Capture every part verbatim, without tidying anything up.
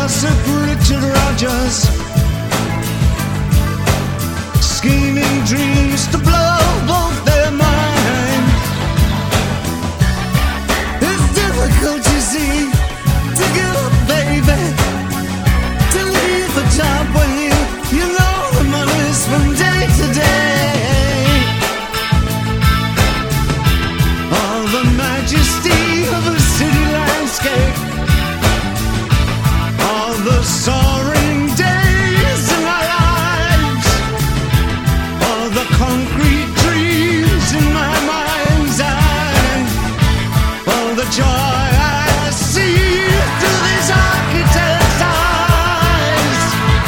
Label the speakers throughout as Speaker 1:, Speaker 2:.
Speaker 1: Gossip Richard Rogers, scheming dreams to blow both their minds. It's difficult, you see, to give up, baby, to leave a job when you, you know the money's from day to day. All the majesty of a city landscape, all the soaring days in our lives, all the concrete dreams in my mind's eye, all the joy I see through these architect's eyes.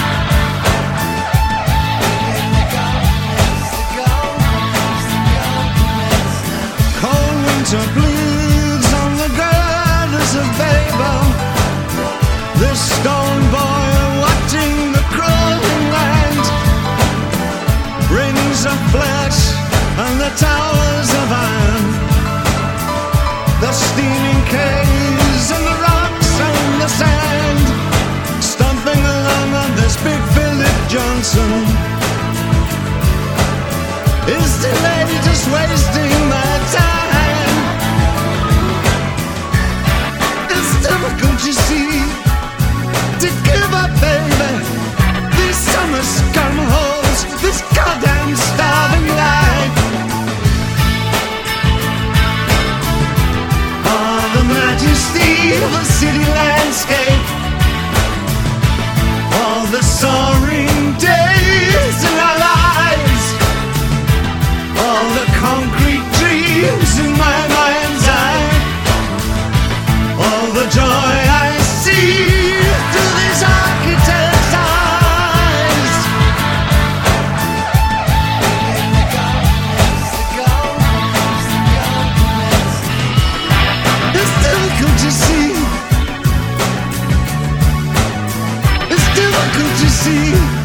Speaker 1: Cold winter blues on the girders of Babel, the stone boy watching the crawling land, rings of flesh and the towers of iron, the steaming caves and the rocks and the sand, stomping along on this big Philip Johnson. Is delay just wasting my time? It's difficult, you see, to give up, baby. These summer scum holes, this goddamn starving life. All the majesty of a city landscape, all the soaring days in our lives, all the concrete dreams in my mind's eye, all the joy I see through these architect's eyes. It's difficult to see. It's difficult to see.